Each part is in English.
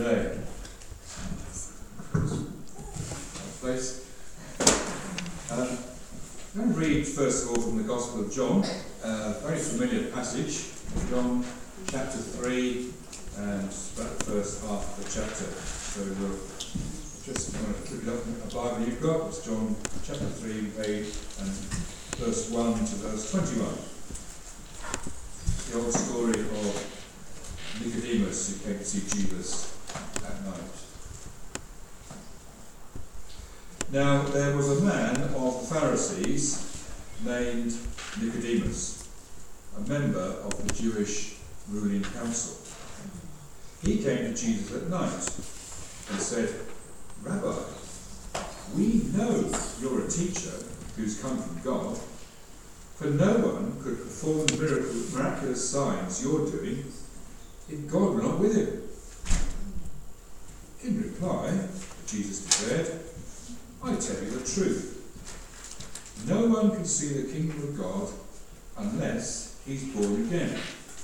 today. Place. I'm going to read first of all from the Gospel of John, a very familiar passage, John chapter 3 and about the first half of the chapter. So we'll just want to flip it up in a Bible you've got. It's John chapter 3 and verse 1 to verse 21. The old story of Nicodemus who came to see Jesus at night. Now there was a man of the Pharisees named Nicodemus, a member of the Jewish ruling council. He came to Jesus at night and said, "Rabbi, we know you're a teacher who's come from God, for no one could perform the miraculous signs you're doing if God were not with him." In reply, Jesus declared, "I tell you the truth. No one can see the kingdom of God unless he's born again.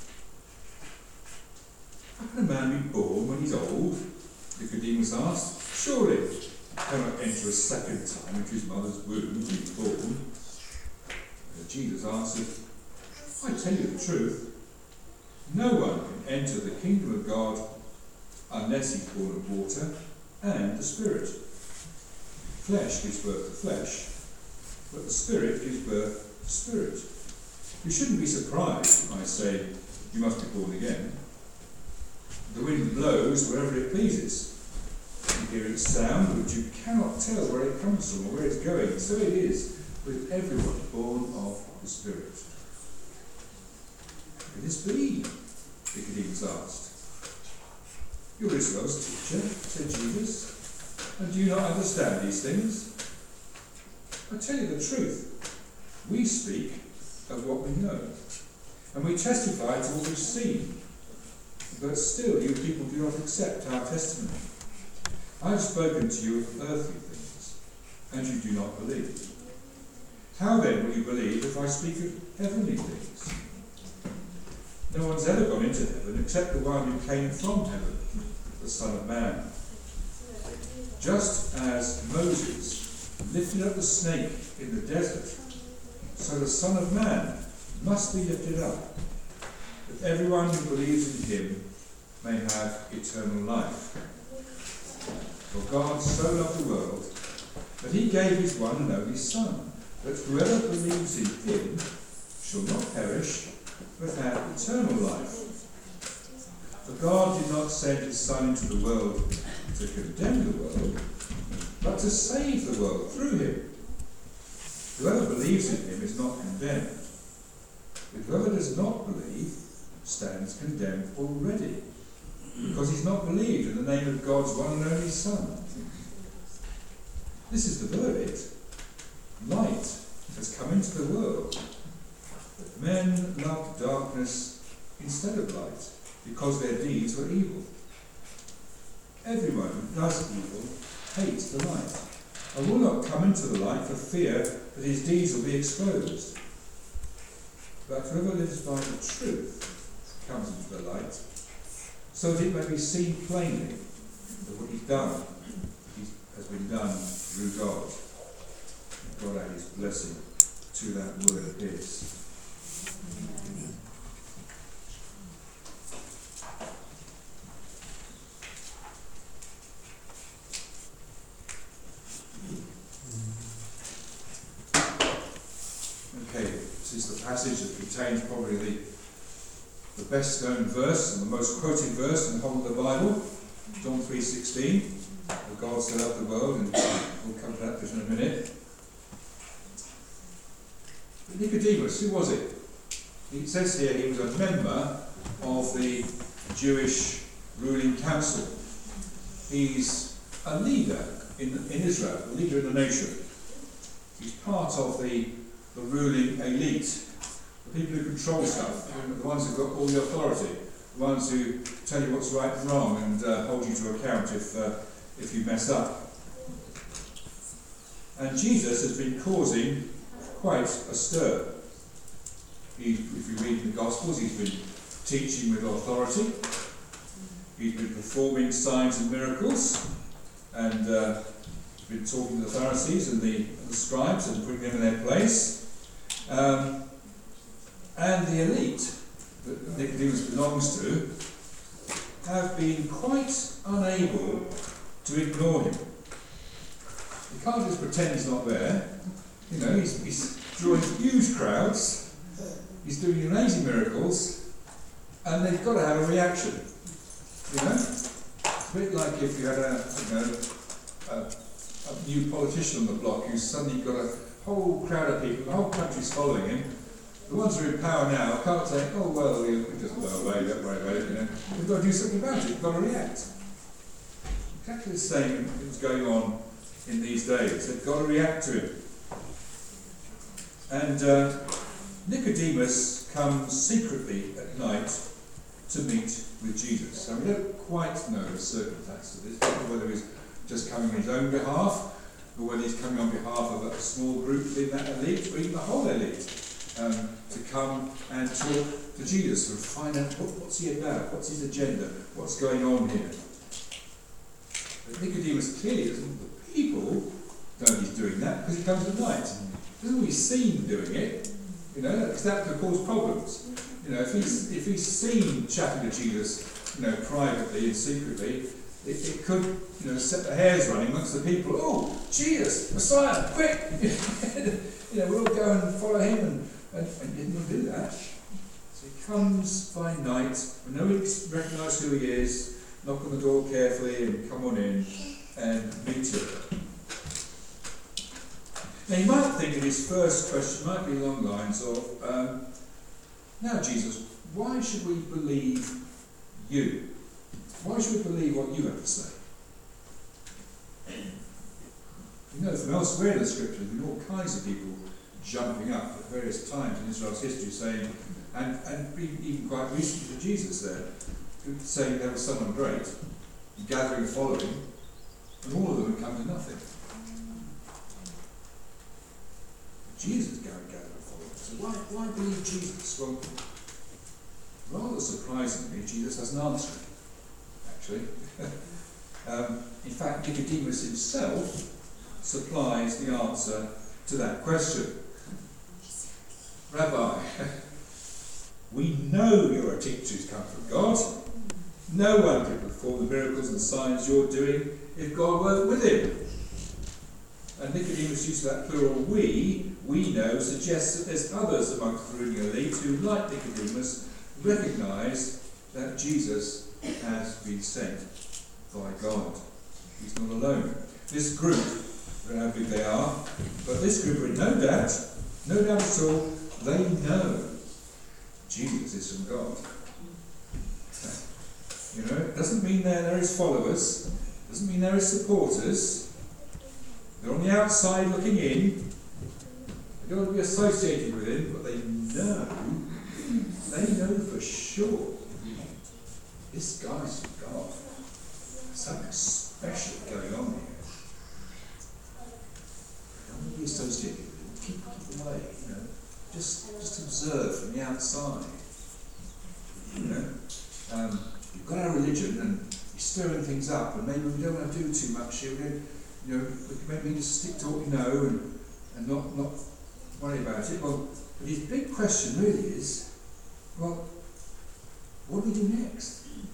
How can a man be born when he's old?" Nicodemus asked. "Surely he cannot enter a second time into his mother's womb and be born." Jesus answered, "I tell you the truth. No one can enter the kingdom of God unless he's born of water and the Spirit. Flesh gives birth to flesh, but the Spirit gives birth to spirit. You shouldn't be surprised when I say you must be born again. The wind blows wherever it pleases. You hear its sound, but you cannot tell where it comes from or where it's going. So it is with everyone born of the Spirit." "Can this be?" Nicodemus asked. "You're Israel's teacher," said Jesus, "and do you not understand these things? I tell you the truth. We speak of what we know, and we testify to what we've seen. But still you people do not accept our testimony. I have spoken to you of earthly things, and you do not believe. How then will you believe if I speak of heavenly things? No one's ever gone into heaven except the one who came from heaven, the Son of Man. Just as Moses lifted up the snake in the desert, so the Son of Man must be lifted up, that everyone who believes in him may have eternal life. For God so loved the world that he gave his one and only Son, that whoever believes in him shall not perish, but have eternal life. For God did not send his Son into the world to condemn the world, but to save the world through him. Whoever believes in him is not condemned, but whoever does not believe stands condemned already, because he's not believed in the name of God's one and only Son. This is the verdict. Light has come into the world, but men loved darkness instead of light, because their deeds were evil. Everyone who does evil hates the light, and will not come into the light for fear that his deeds will be exposed. But whoever lives by the truth comes into the light, so that it may be seen plainly that what he's done has been done through God. God add his blessing to that word of his. Okay, this is the passage that contains probably the best known verse and the most quoted verse in the whole of the Bible, John 3:16. For God so loved the world, and we'll come to that just in a minute. But Nicodemus, who was it? It says here he was a member of the Jewish ruling council. He's a leader in Israel, a leader in the nation. He's part of the ruling elite, the people who control stuff, the ones who've got all the authority, the ones who tell you what's right and wrong and hold you to account if you mess up. And Jesus has been causing quite a stir. If you read the Gospels, he's been teaching with authority. He's been performing signs and miracles, and been talking to the Pharisees and the scribes and putting them in their place. And the elite that Nicodemus belongs to have been quite unable to ignore him. He can't just pretend he's not there. You know, he's drawing huge crowds, he's doing amazing miracles, and they've got to have a reaction. You know? It's a bit like if you had a new politician on the block who's suddenly got a whole crowd of people, the whole country's following him. The ones who are in power now can't say, oh well, we just go away, don't worry about it, you know. We've got to do something about it, we've got to react. Exactly the same was going on in these days. They've got to react to him. And Nicodemus comes secretly at night to meet with Jesus. And we don't quite know the circumstances of this, don't know whether he's just coming on his own behalf, or whether he's coming on behalf of a small group within that elite, or even the whole elite, to come and talk to Jesus and find out what's he about, what's his agenda, what's going on here. But Nicodemus clearly doesn't. The people know he's doing that because he comes at night. He doesn't be seen doing it, you know, because that could cause problems. You know, if he's seen chatting to Jesus, you know, privately and secretly, it could, you know, set the hairs running amongst the people. Oh, Jesus, Messiah, quick! You know, we'll go and follow him, and he didn't do that. So he comes by night, and nobody recognises who he is, knock on the door carefully, and come on in and meet him. Now you might think that his first question might be along the lines of, now Jesus, why should we believe you? Why should we believe what you have to say? You know from elsewhere in the scriptures, there have been all kinds of people jumping up at various times in Israel's history saying, and even quite recently to Jesus there, saying there was someone great, gathering following, and all of them had come to nothing. Jesus gathered following. So why believe Jesus? Well, rather surprisingly, Jesus has an answer, actually. In fact, Nicodemus himself supplies the answer to that question. Rabbi, we know you're a teacher who's come from God. No one could perform the miracles and signs you're doing if God weren't with him. And Nicodemus' use of that plural we know, suggests that there's others amongst the ruling elite who, like Nicodemus, recognise that Jesus has been sent by God. He's not alone. This group, I don't know how big they are, but this group are in no doubt at all, they know Jesus is from God. You know, it doesn't mean they're his followers, doesn't mean they're his supporters. They're on the outside looking in. They don't want to be associated with him, but they know for sure this guy's from God. Something special going on here. Don't want to be associated with him. Keep away, you know. Just observe from the outside. You know. You've got our religion and you're stirring things up, and maybe we don't want to do too much here. You know, maybe just stick to what we know and not worry about it. Well, but his big question really is, well, what do we do next?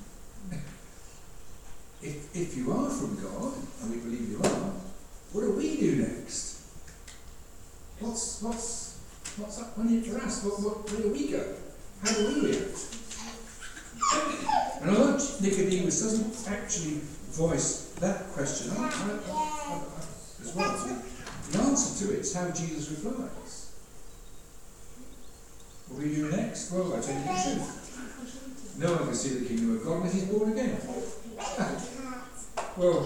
If you are from God, and we believe you are, what do we do next? What's up on it for us? Where do we go? How do we react? And although Nicodemus doesn't actually voice that question as well, the answer to it is how Jesus replies. What will you do next? Well, I tell you the truth. No one can see the kingdom of God unless he's born again. Well,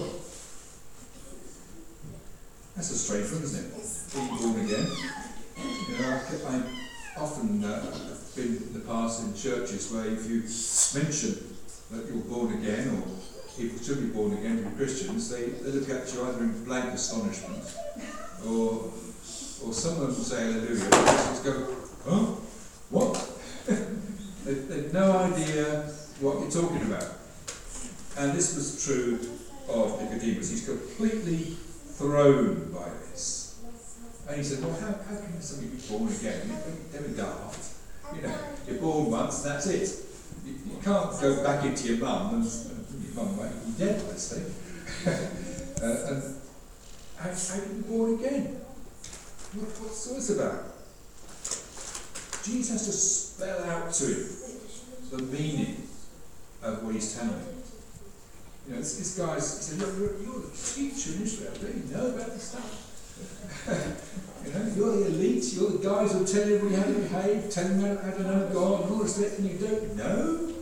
that's a strange one, isn't it? Being born again. You know, I've often been in the past in churches where if you mention that you're born again, or people should be born again to be Christians, they look at you either in blank astonishment, or some of them will say hallelujah, and Christians go, huh? What? They've no idea what you're talking about. And this was true of Nicodemus. He's completely thrown by this. And he said, well, how can somebody be born again? They're daft. You know, you're born once and that's it. You can't go back into your mum and your mum might be dead, let's say. And how can you be born again? What's all this about? Jesus has to spell out to him the meaning of what he's telling him. You know, this guy's, he said, look, you're the teacher in Israel, don't you know about this stuff? You know, you're the elite, you're the guys who tell everybody how to behave, tell them how to know God and all this stuff, and you don't know?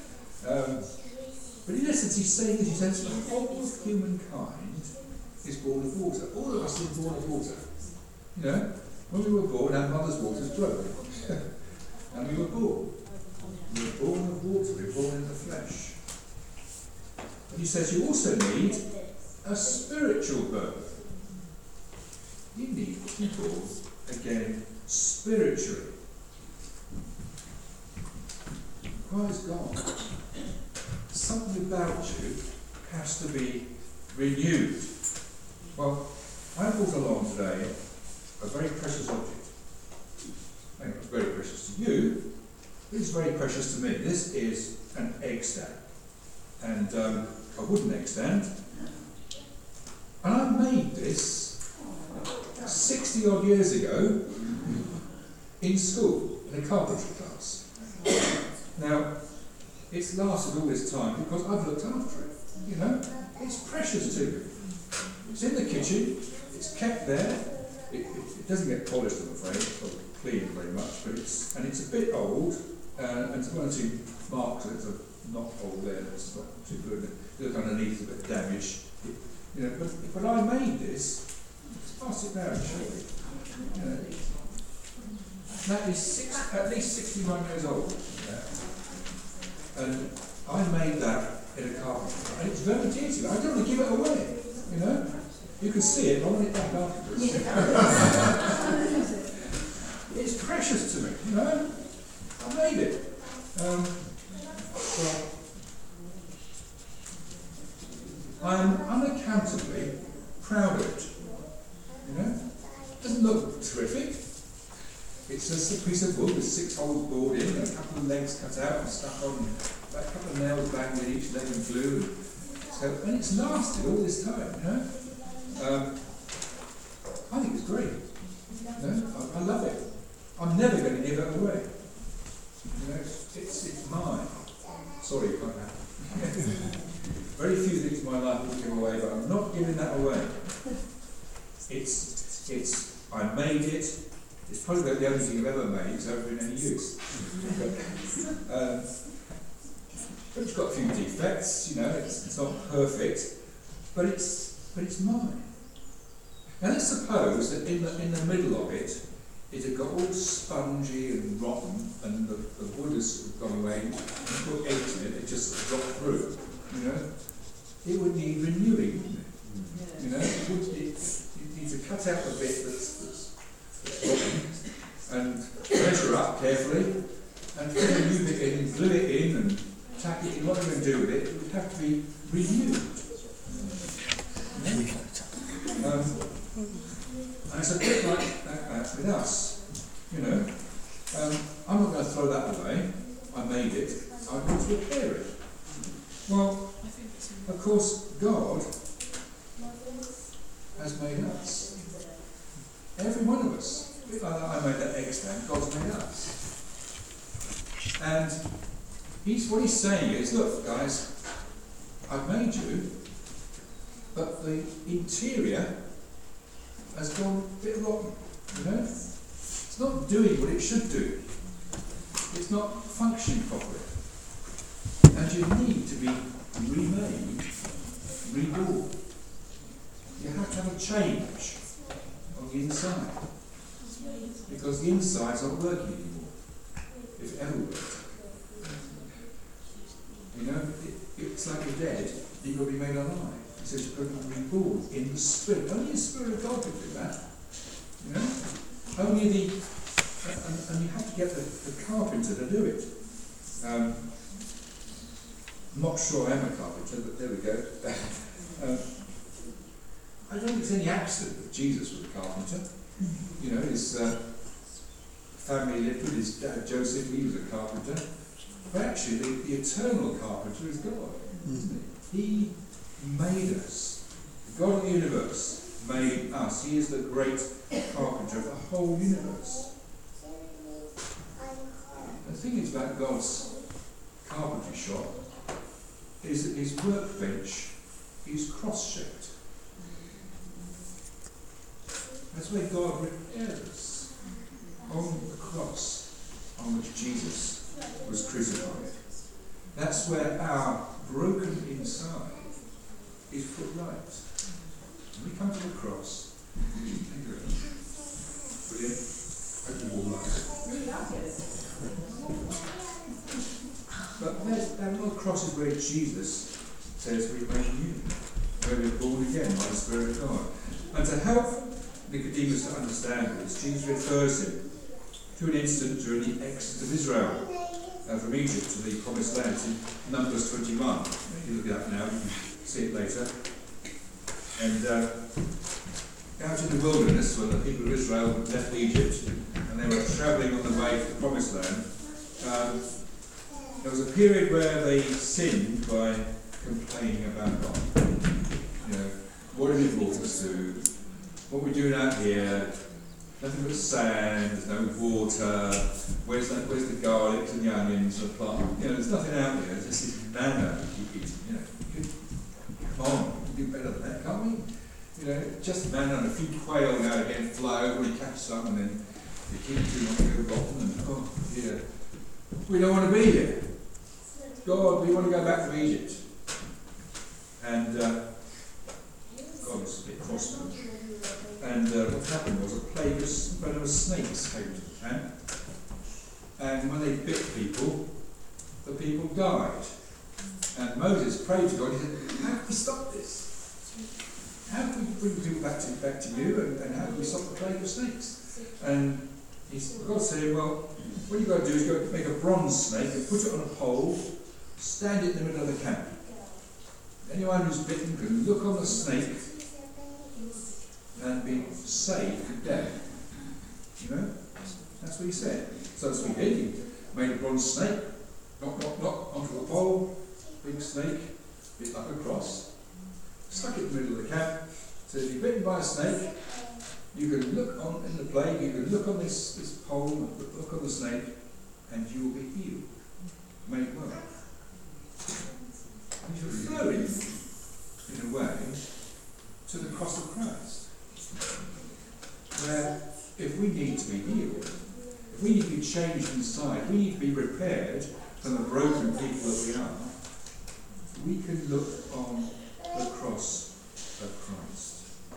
But in essence, he's saying this, he says, the whole of humankind is born of water. All of us are born of water. You know, when we were born, our mother's waters broke. And we were born. We were born of water, we were born in the flesh. But he says you also need a spiritual birth. You need to be born again spiritually. Praise God. Something about you has to be renewed. Well, I brought along today a very precious object. I think it's very precious to you, but it's very precious to me. This is an egg stand. And a wooden egg stand. And I made this 60 odd years ago in school, in a carpentry class. Now, it's lasted all this time because I've looked after it, you know. It's precious to me. It's in the kitchen, it's kept there. It doesn't get polished, I'm afraid, or cleaned very much, but it's a bit old, and there's one or two marks that are not old there, it's not too good. Look underneath, a bit damaged. You know, but I made this. Let's pass it down, shall we? You know, that is at least 61 years old. Yeah. And I made that in a carpentry, and it's very dear to me. I don't want to give it away. You know, you can see it. I want it back afterwards. It's precious to me. You know, I made it. Well, I am unaccountably proud of it. You know, it doesn't look terrific. It's just a piece of wood with 6 holes bored in, and a couple of legs cut out and stuck on, a couple of nails banged in each leg and glue. And it's lasted all this time. You know, I think it's great. You know, I love it. I'm never going to give it away. You know, it's mine. Sorry, you can't have it. Very few things in my life will give away, but I'm not giving that away. I made it. It's probably the only thing I've ever made that's ever been any use. But it's got a few defects, you know, it's not perfect, but it's mine. Now let's suppose that in the middle of it had got all spongy and rotten, and the wood has gone away, and you put eggs in it, it just dropped through, you know. It would need renewing, wouldn't it? You know, you need to cut out the bit that's rotten, and measure up carefully, and put a new bit in, glue it in, and tack it in. What are you going to do with it? It would have to be renewed. And it's a bit like that with us. You know, I'm not going to throw that away. I made it. I want to repair it. Well, of course, God has made us. Every one of us. A bit like that, I made that egg stand. God's made us. And what he's saying is, look, guys, I've made you, but the interior has gone a bit rotten, you know? It's not doing what it should do. It's not functioning properly. And you need to be remade, reborn. You have to have a change on the inside. Because the inside's not working anymore, if it ever worked. You know, it's like you're dead, you've got to be made alive. He says you've got to be reborn in the Spirit. Only the Spirit of God can do that. You know? Only and you have to get the carpenter to do it. I'm not sure I am a carpenter, but there we go. I don't think it's any accident that Jesus was a carpenter. You know, his family lived with his dad Joseph, he was a carpenter. But actually, the eternal carpenter is God, isn't he? He made us. The God of the universe made us. He is the great carpenter of the whole universe. The thing is about God's carpentry shop is that his workbench is cross-shaped. That's where God repaired us, on the cross on which Jesus was crucified. That's where our broken inside is put right. When we come to the cross, thank you. Brilliant. Hope you all like it. But that little cross is where Jesus says we made new, where we're born again by the Spirit of God. And to help Nicodemus to understand this, Jesus refers him to an incident during the exodus of Israel from Egypt to the Promised Land in Numbers 21. If you look at that now, you can see it later. And out in the wilderness, when the people of Israel had left Egypt and they were travelling on the way to the Promised Land, there was a period where they sinned by complaining about God. You know, what have you brought us to? What we're doing out here? Nothing but sand, there's no water, where's the garlics and the onions and the plant? You know, there's nothing out there, there's just this manna you keep eating, you know. Come on, we can do better than that, can't we? You know, just manna and a few quail now and again fly over and catch some and then they keep too long to go rotten and oh dear. We don't want to be here. God, we want to go back to Egypt. And God was a bit cross with them. And what happened was a plague of snakes came to the camp. And when they bit people, the people died. And Moses prayed to God. He said, how can we stop this? How can we bring people back to you? And how can we stop the plague of snakes? And God said, well, what you've got to do is go make a bronze snake and put it on a pole, stand it in the middle of the camp. Anyone who's bitten can look on the snake and be saved from death. You know? That's what he said. So that's what he did. He made a bronze snake, knock, onto the pole, big snake, bit like a cross, stuck it in the middle of the camp. So if you're bitten by a snake, you can look on in the plague, you can look on this pole, look on the snake, and you will be healed, made well. He's referring, in a way, to the cross of Christ. Where if we need to be healed, if we need to be changed inside, we need to be repaired from the broken people that we are, we can look on the cross of Christ.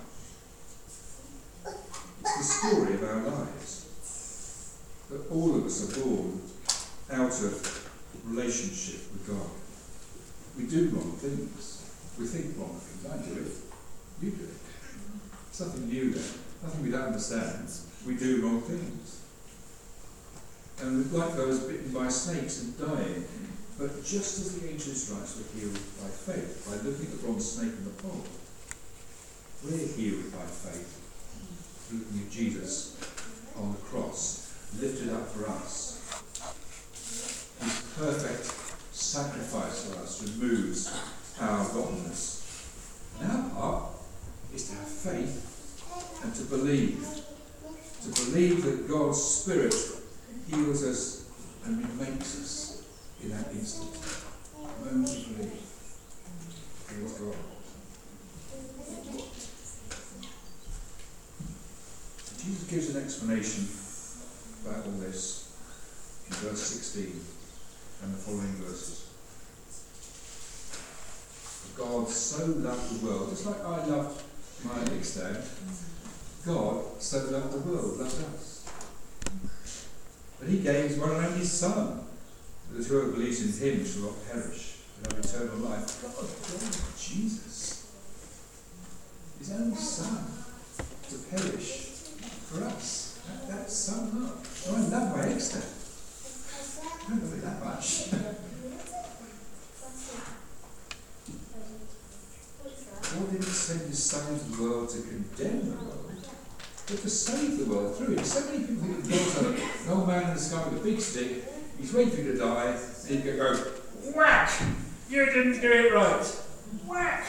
It's the story of our lives. That all of us are born out of relationship with God. We do wrong things. We think wrong things. I do it. You do it. It's nothing new there. Nothing we don't understand. We do wrong things. And like those bitten by snakes and dying. But just as the ancient Israelites were healed by faith, by looking at the bronze snake in the pole, we're healed by faith, looking at Jesus on the cross, lifted up for us. His perfect sacrifice for us removes our rottenness. And our part is to have faith and to believe that God's Spirit heals us and remakes us in that instant. The moment we believe. Praise God. Jesus gives an explanation about all this in verse 16 and the following verses. For God so loved the world, just like I loved my next dad, God so loved the world, loved us. But he gave his one and only Son, that whoever believes in him shall not perish, but have eternal life. God gave Jesus, his only Son, to perish for us. That's so much. Oh, I love my ex-dad. I don't love it that much. God didn't send his Son into the world to condemn the world, but to save the world through him. So many people think of God as an old man in the sky with a big stick, he's waiting for you to die, and he can go, whack! You didn't do it right! Whack!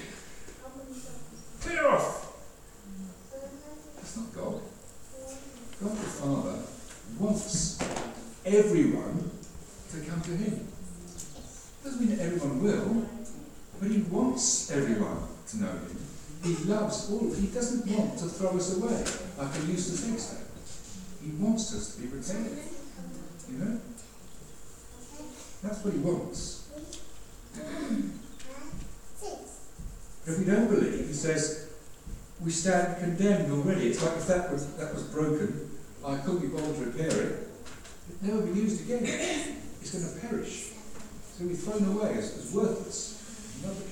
Clear off! That's not God. God the Father wants everyone to come to him. Doesn't mean that everyone will, but he wants everyone to know him. He loves all of it. He doesn't want to throw us away like a useless extra. He wants us to be protected. You know? That's what he wants. But if we don't believe, he says, we stand condemned already. It's like if that was broken, I couldn't be bothered to repair it, it'd never be used again. It's going to perish. It's going to be thrown away as worthless, rubbish.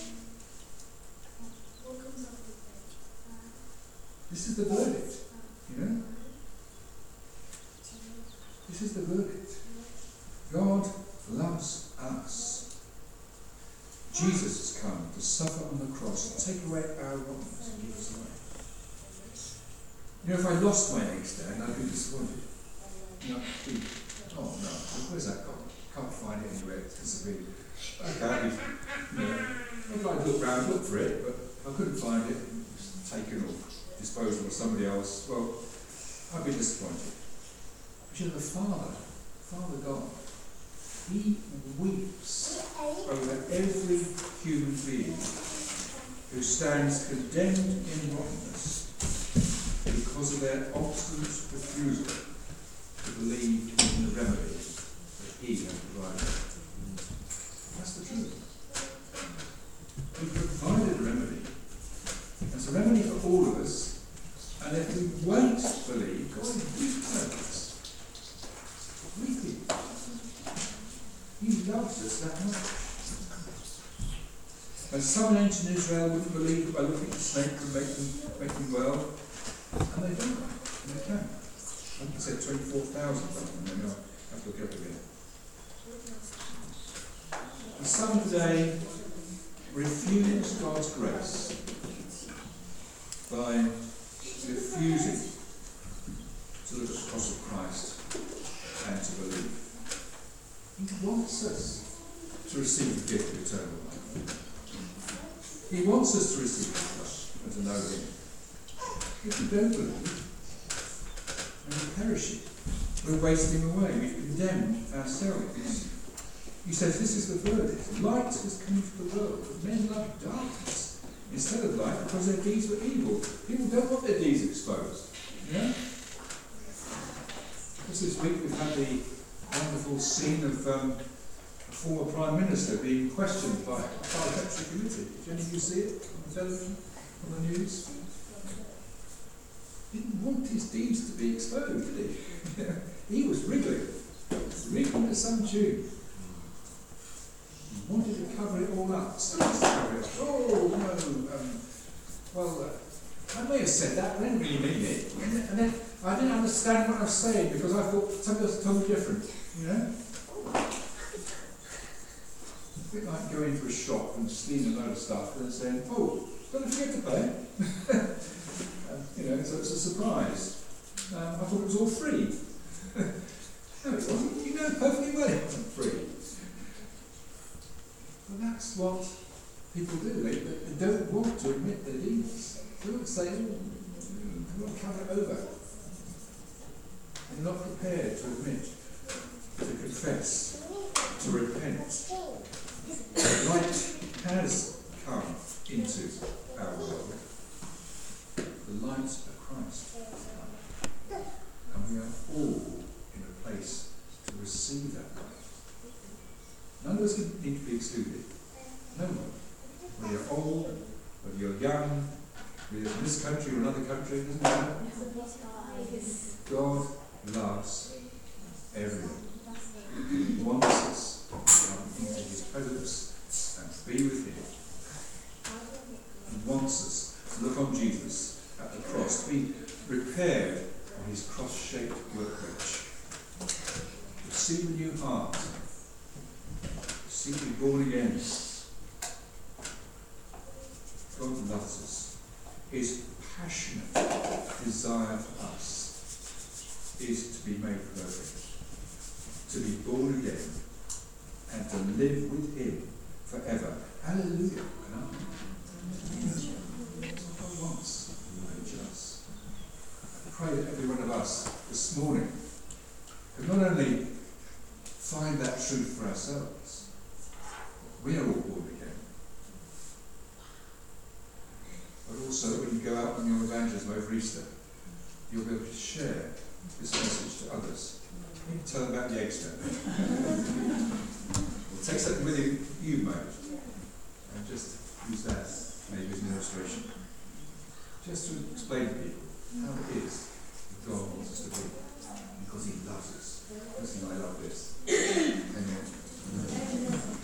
This is the verdict, you know? This is the verdict. God loves us. Jesus has come to suffer on the cross and take away our wrongs and give us away. You know, if I lost my eggs, Dad, I'd be disappointed. You know, I'd think, oh no, where's that gone? Can't find it anywhere, it's disappeared. Okay, you know, if I'd look for it, but I couldn't find it, it was taken or disposal of somebody else, well, I'd be disappointed. But you know, the Father God, he weeps over every human being who stands condemned in rottenness because of their obstinate refusal to believe in the remedy that he has provided. That's the truth. He provided a remedy. It's a remedy for all of us, and if we won't believe, God weeps over us. Weeping. He loves us that much. And some in ancient Israel wouldn't believe that by looking at the snake and make them well, and they don't. And they can. I think it said 24,000 something, maybe I'll have to look it up again. And some today refuse God's grace by refusing to look at the cross of Christ and to believe. He wants us to receive the gift of eternal life. He wants us to receive His love and to know Him. If we don't believe, then we're perishing. We're wasting away. We've condemned ourselves. He says this is the verdict. Light has come into the world, but men love darkness instead of light because their deeds were evil. People don't want their deeds exposed. You know? Just this week we've had the wonderful scene of a former Prime Minister being questioned by a parliamentary committee. Did any of you see it on the television, on the news? Didn't want his deeds to be exposed, did he? He was wriggling to some tune. He wanted to cover it all up. Oh no, well, I may have said that, but I didn't really mean it. And then I didn't understand what I was saying because I thought somebody else told me different, you know? It's a bit like going into a shop and stealing a load of stuff and then saying, oh, don't forget to pay. You know, so it's a surprise. I thought it was all free. No, it wasn't. You know perfectly well it wasn't free. But that's what people do. They don't want to admit their deeds. They won't say, they won't cover it over. They're not prepared to admit, to confess, to repent. Light has come into our world. The light of Christ. And we are all in a place to receive that light. None of us need to be excluded. No one. Whether you're old, whether you're young, whether you're in this country or another country, it doesn't matter. God loves everyone. He wants us to come into His presence and to be with Him. He wants us to look on Jesus at the cross, to be prepared on His cross-shaped workbench, to receive a new heart, to be born again, God loves us. His passionate desire for us is to be made perfect, to be born again, and to live with him forever. Hallelujah. That's what God wants for each of us. I pray that every one of us this morning can not only find that truth for ourselves, we are all born again, but also when you go out on your evangelism over Easter, you'll be able to share this message to others. You can tell them about the eggs then. Or take something with you you've made and just use that maybe as an illustration. Just to explain to people how it is that God wants us to be. Because he loves us. Listen, I love this. Amen.